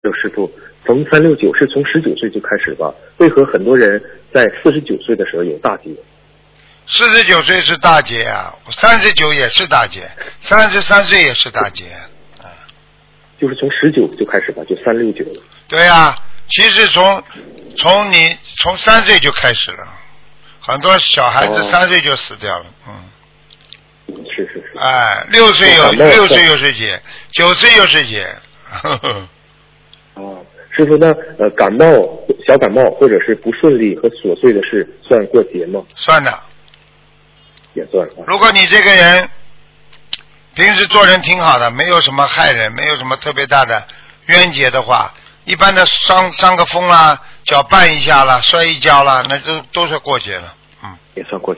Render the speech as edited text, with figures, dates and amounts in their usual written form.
刘师傅，逢369是从19岁就开始吧？为何很多人在49岁的时候有大劫 ？49岁是大劫啊，39也是大劫，33岁也是大劫。 就是从19就开始吧，就369了。 对啊，其实从3岁就开始了，很多小孩子3岁就死掉了， 是。 哎，6岁又是劫，9岁又是劫。 师傅，那感冒、小感冒或者是不顺利和琐碎的事，算过节吗？ 算的， 也算。 如果你这个人平时做人挺好的，没有什么害人，没有什么特别大的冤结的话，一般的伤个风啦，脚绊一下啦，摔一跤啦，那都是过节了。 也算过